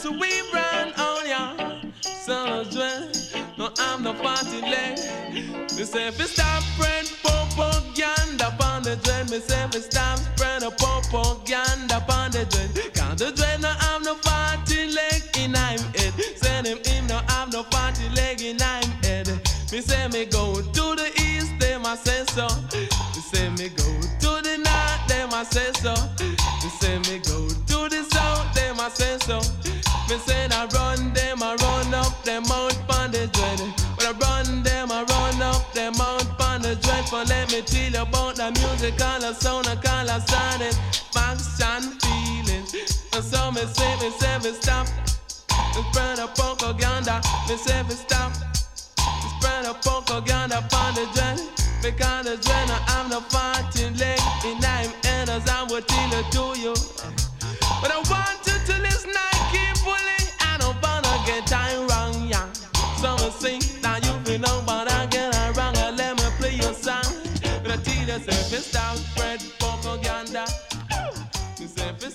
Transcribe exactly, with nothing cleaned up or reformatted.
so we run on ya. So dread, no I'm no party leg. Me say if you stop spread propaganda upon the dread. Me say if you stop spread a propaganda upon the dread. Cause the dread no I'm no party leg in I'm head. Send him in no I'm no party leg in I'm head. Me say me go to the east, them I say so. Me say me go to the north, them I say so. Me say me go to the south, them I say so. Me say I run them, I run up them mount pon the dread. When I run them, I run up them mount pon the dread. For let me tell you about the music, all the sound, and all the sound, faction feelings. And so me say, me say me stop. Me spread a propaganda. Me say me stop. Me spread a propaganda pon the dread. Because the dread, I'm the fighting leg in I'm end as I will tell it to you. But I want you to listen carefully. I don't wanna get time wrong, yeah. So I sing, now you feel know, but I get it wrong. And let me play your song. But I tell you, if you stop spread propaganda, you say if you